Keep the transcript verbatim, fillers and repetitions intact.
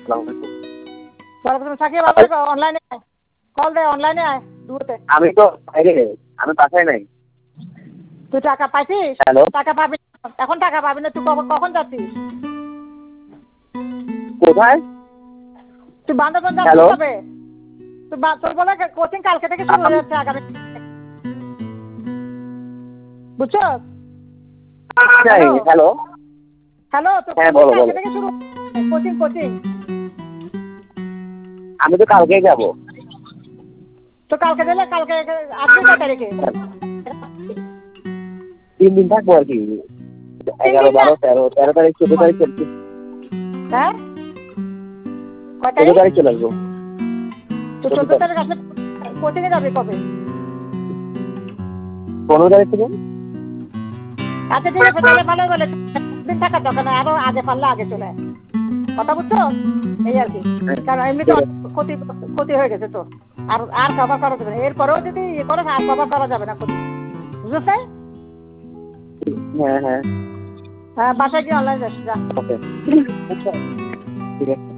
থাকিয়ে অনলাইনে কল দে অনলাইনে আয় দুতে আমি তো বাইরে আমি বাসায় নাই তুই টাকা পাইছিস হ্যালো টাকা পাবি এখন টাকা পাবি না তুই কখন যাচ্ছিস কোথায় তুই বান্দরবান যাচ্ছিস কবে তুই তোর বলে কোচিং কালকে থেকে শুরু হয়ে যাচ্ছে আগামী বুঝছো হ্যালো হ্যালো তো হ্যাঁ বলো বলো থেকে শুরু কোচিং কোচিং আমি তো কালকেই যাবো তো কালকে দিলে কালকে আসবি কয় তারিখে তিন দিন থাকবো আর কি এগারো বারো তেরো তেরো তারিখ চোদ্দ তারিখ চলছি হ্যাঁ চোদ্দ তারিখ চলে আসবো তো চোদ্দ তারিখ আসলে কোচিং এ যাবি কবে পনেরো তারিখ থেকে আচ্ছা ঠিক আছে তাহলে ভালো বলে দিন থাকার দরকার নেই আরো আগে পারলে আগে চলে আয় কথা বুঝছো এই আর কি কারণ এমনি তো ক্ষতি ক্ষতি হয়ে গেছে তো আর আর কভার করা যাবে না এরপরেও যদি ইয়ে করো আর কভার করা যাবে না ক্ষতি বুঝছো তাই হ্যাঁ হ্যাঁ হ্যাঁ বাসায় গিয়ে অনলাইন যাচ্ছি যা ওকে ঠিক আছে